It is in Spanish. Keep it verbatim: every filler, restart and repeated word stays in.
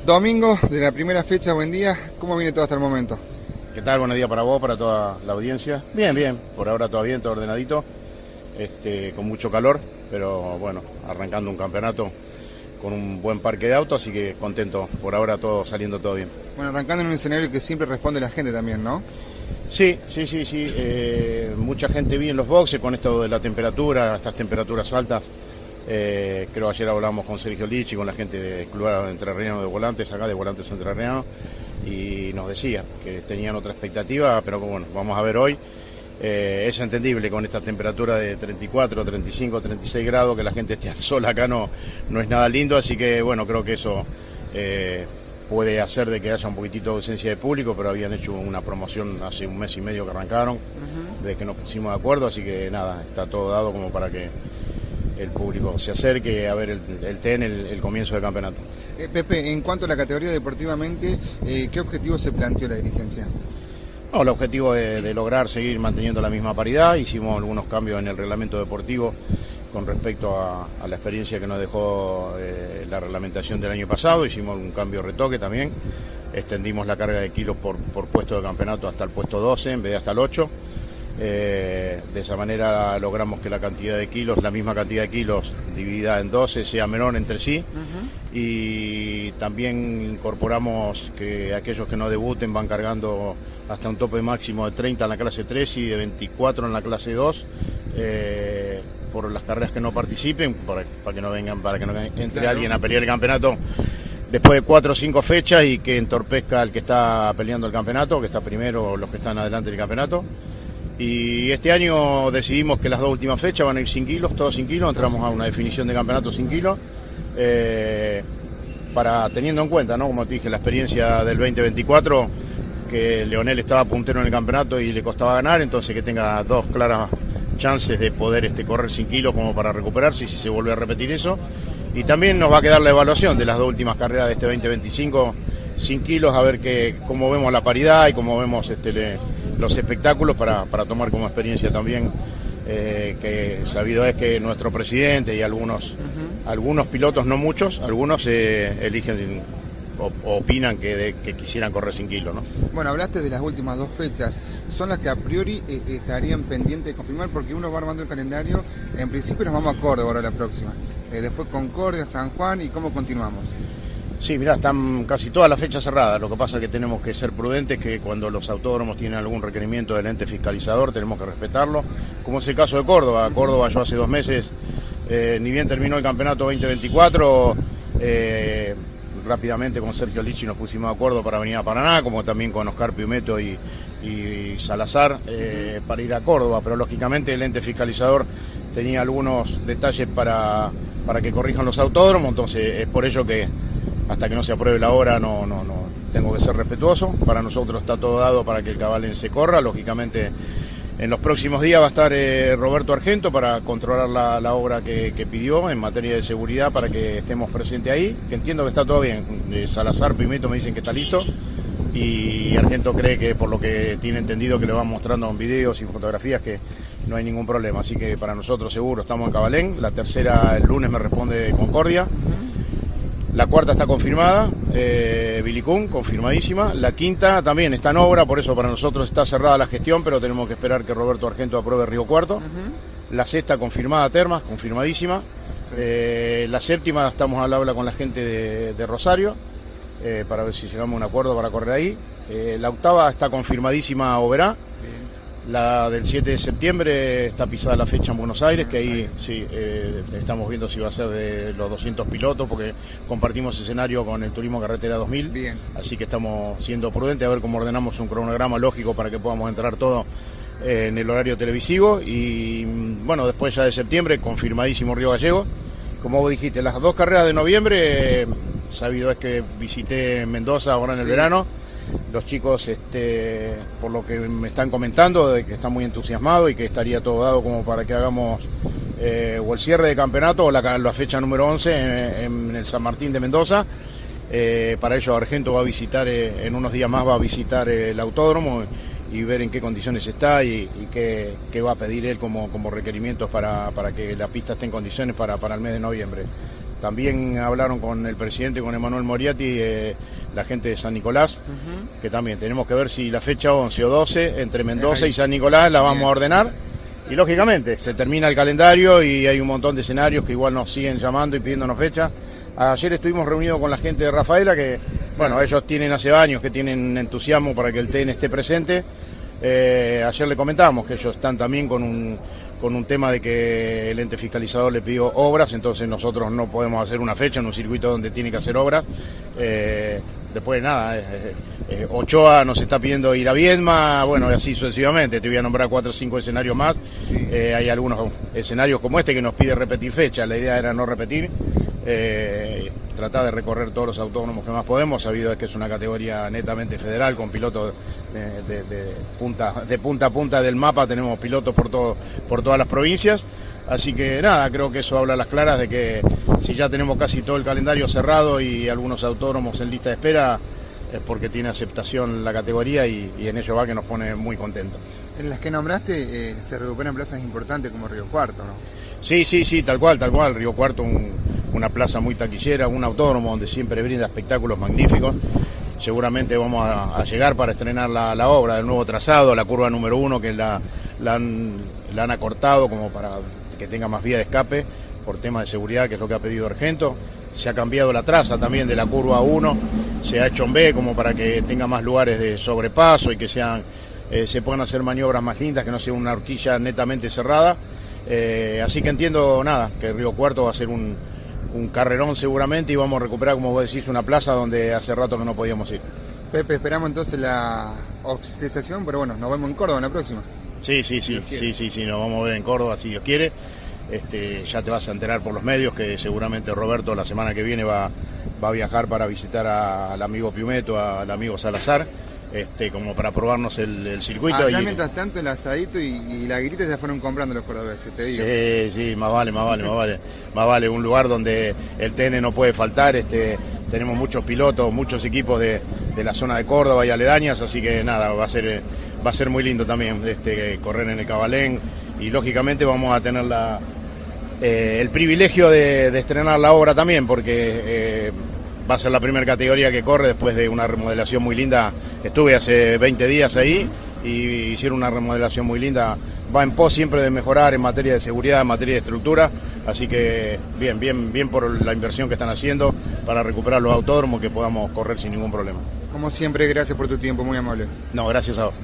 Domingo de la primera fecha, buen día. ¿Cómo viene todo hasta el momento? ¿Qué tal? Buenos días para vos, para toda la audiencia. Bien, bien, por ahora todo bien, todo ordenadito, este, con mucho calor, pero bueno, arrancando un campeonato con un buen parque de autos, así que contento, por ahora todo saliendo todo bien. Bueno, arrancando en un escenario que siempre responde la gente también, ¿no? Sí, sí, sí, sí, eh, mucha gente vi en los boxes con esto de la temperatura, estas temperaturas altas. Eh, creo ayer hablamos con Sergio Lichi, con la gente del Club Entrerriano de Volantes, acá de Volantes Entrerriano, y nos decía que tenían otra expectativa, pero bueno, vamos a ver hoy. Eh, es entendible con esta temperatura de treinta y cuatro, treinta y cinco, treinta y seis grados, que la gente esté al sol acá no, no es nada lindo, así que bueno, creo que eso eh, puede hacer de que haya un poquitito de ausencia de público, pero habían hecho una promoción hace un mes y medio que arrancaron, uh-huh. desde que nos pusimos de acuerdo, así que nada, está todo dado como para que el público se acerque a ver el, el T E N, el, el comienzo del campeonato. Eh, Pepe, en cuanto a la categoría deportivamente, eh, ¿qué objetivo se planteó la dirigencia? No, el objetivo de, de lograr seguir manteniendo la misma paridad. Hicimos algunos cambios en el reglamento deportivo con respecto a, a la experiencia que nos dejó eh, la reglamentación del año pasado. Hicimos un cambio retoque también, extendimos la carga de kilos por, por puesto de campeonato hasta el puesto doce en vez de hasta el ocho. Eh, de esa manera logramos que la cantidad de kilos, la misma cantidad de kilos dividida en doce, sea menor entre sí. Uh-huh. Y también incorporamos que aquellos que no debuten van cargando hasta un tope máximo de treinta en la clase tres y de veinticuatro en la clase dos, eh, por las carreras que no participen, para, para que no vengan, para que no entre claro. alguien a pelear el campeonato después de cuatro o cinco fechas y que entorpezca al que está peleando el campeonato, que está primero o los que están adelante del campeonato. Y este año decidimos que las dos últimas fechas van a ir sin kilos, todos sin kilos, entramos a una definición de campeonato sin kilos, eh, para teniendo en cuenta, ¿no? Como te dije, la experiencia del veinte veinticuatro, que Leonel estaba puntero en el campeonato y le costaba ganar, entonces que tenga dos claras chances de poder este, correr sin kilos como para recuperarse, si se vuelve a repetir eso. Y también nos va a quedar la evaluación de las dos últimas carreras de este veinte veinticinco sin kilos, a ver que, cómo vemos la paridad y cómo vemos este, le, los espectáculos para, para tomar como experiencia también, eh, que sabido es que nuestro presidente y algunos, uh-huh. algunos pilotos, no muchos, algunos eh, eligen o, o opinan que, de, que quisieran correr sin kilos, ¿no? Bueno, hablaste de las últimas dos fechas, son las que a priori eh, estarían pendientes de confirmar, porque uno va armando el calendario, en principio nos vamos a Córdoba ahora la próxima, eh, después Concordia, San Juan, ¿y cómo continuamos? Sí, mirá, están casi todas las fechas cerradas. Lo que pasa es que tenemos que ser prudentes, que cuando los autódromos tienen algún requerimiento del ente fiscalizador tenemos que respetarlo, como es el caso de Córdoba. Córdoba yo hace dos meses, eh, ni bien terminó el campeonato veinte veinticuatro, eh, rápidamente con Sergio Lichi nos pusimos de acuerdo para venir a Paraná, como también con Oscar Piumeto y, y Salazar, eh, para ir a Córdoba, pero lógicamente el ente fiscalizador tenía algunos detalles para, para que corrijan los autódromos, entonces es por ello que hasta que no se apruebe la hora no, no, no tengo que ser respetuoso. Para nosotros está todo dado para que el Cabalén se corra. Lógicamente en los próximos días va a estar eh, Roberto Argento para controlar la, la obra que, que pidió en materia de seguridad, para que estemos presentes ahí, que entiendo que está todo bien. eh, Salazar, Pimeto me dicen que está listo y Argento cree que, por lo que tiene entendido, que le van mostrando en videos y fotografías, que no hay ningún problema. Así que para nosotros seguro estamos en Cabalén. La tercera el lunes me responde Concordia. La cuarta está confirmada, eh, Vilicún, confirmadísima. La quinta también está en obra, por eso para nosotros está cerrada la gestión, pero tenemos que esperar que Roberto Argento apruebe Río Cuarto. Uh-huh. La sexta confirmada, Termas, confirmadísima. Eh, la séptima estamos al habla con la gente de, de Rosario, eh, para ver si llegamos a un acuerdo para correr ahí. Eh, la octava está confirmadísima, Oberá. La del siete de septiembre está pisada la fecha en Buenos Aires, que ahí sí, eh, estamos viendo si va a ser de los doscientos pilotos, porque compartimos escenario con el Turismo Carretera dos mil. Bien. Así que estamos siendo prudentes a ver cómo ordenamos un cronograma lógico para que podamos entrar todo eh, en el horario televisivo. Y bueno, después ya de septiembre, confirmadísimo Río Gallego. Como vos dijiste, las dos carreras de noviembre, eh, sabido es que visité Mendoza ahora en el sí. verano. Los chicos, este, por lo que me están comentando, de que están muy entusiasmados y que estaría todo dado como para que hagamos eh, o el cierre de campeonato o la, la fecha número once en, en el San Martín de Mendoza. Eh, para ello Argento va a visitar, eh, en unos días más va a visitar eh, el autódromo y ver en qué condiciones está y, y qué, qué va a pedir él como, como requerimientos para, para que la pista esté en condiciones para, para el mes de noviembre. También hablaron con el presidente, con Emanuel Moriarty, eh, la gente de San Nicolás, uh-huh. que también tenemos que ver si la fecha once o doce, entre Mendoza y San Nicolás, la vamos Bien. a ordenar. Y lógicamente, se termina el calendario y hay un montón de escenarios que igual nos siguen llamando y pidiéndonos fecha. Ayer estuvimos reunidos con la gente de Rafaela, que, bueno, ellos tienen hace años que tienen entusiasmo para que el T N esté presente. Eh, ayer le comentamos que ellos están también con un... con un tema de que el ente fiscalizador le pidió obras, entonces nosotros no podemos hacer una fecha en un circuito donde tiene que hacer obras. Eh, después nada, eh, eh, Ochoa nos está pidiendo ir a Viedma, bueno, y así sucesivamente, te voy a nombrar cuatro o cinco escenarios más. Sí. Eh, hay algunos escenarios como este que nos pide repetir fecha, la idea era no repetir, eh, tratar de recorrer todos los autónomos que más podemos, sabido que es una categoría netamente federal, con pilotos de, de, de, punta, de punta a punta del mapa, tenemos pilotos por, todo, por todas las provincias, así que nada, creo que eso habla a las claras de que si ya tenemos casi todo el calendario cerrado y algunos autónomos en lista de espera, es porque tiene aceptación la categoría y, y en ello va que nos pone muy contentos. En las que nombraste eh, se recuperan plazas importantes como Río Cuarto, ¿no? Sí, sí, sí, tal cual, tal cual, Río Cuarto, un, una plaza muy taquillera, un autódromo donde siempre brinda espectáculos magníficos. Seguramente vamos a, a llegar para estrenar la, la obra del nuevo trazado, la curva número uno, que la, la, han, la han acortado como para que tenga más vía de escape por tema de seguridad, que es lo que ha pedido Argento. Se ha cambiado la traza también de la curva uno, se ha hecho en B como para que tenga más lugares de sobrepaso y que sean, eh, se puedan hacer maniobras más lindas, que no sea una horquilla netamente cerrada. Eh, así que entiendo nada, que Río Cuarto va a ser un, un carrerón seguramente y vamos a recuperar, como vos decís, una plaza donde hace rato que no podíamos ir. Pepe, esperamos entonces la oficialización, pero bueno, nos vemos en Córdoba en la próxima. Sí, sí, sí, sí, sí, sí, nos vamos a ver en Córdoba si Dios quiere. Este, ya te vas a enterar por los medios que seguramente Roberto la semana que viene va, va a viajar para visitar a, al amigo Piumeto, a, al amigo Salazar. Este, como para probarnos el, el circuito. Ah, ya y mientras tanto el asadito y, y la grita ya fueron comprando los cordobeses, te digo. Sí, sí, más vale, más vale, más vale. Más vale, un lugar donde el T N no puede faltar. Este, tenemos muchos pilotos, muchos equipos de, de la zona de Córdoba y aledañas, así que nada, va a ser, va a ser muy lindo también este, correr en el Cabalén y lógicamente vamos a tener la, eh, el privilegio de, de estrenar la obra también, porque eh, va a ser la primera categoría que corre después de una remodelación muy linda. Estuve hace veinte días ahí y hicieron una remodelación muy linda. Va en pos siempre de mejorar en materia de seguridad, en materia de estructura. Así que bien, bien, bien por la inversión que están haciendo para recuperar los autódromos, que podamos correr sin ningún problema. Como siempre, gracias por tu tiempo, muy amable. No, gracias a vos.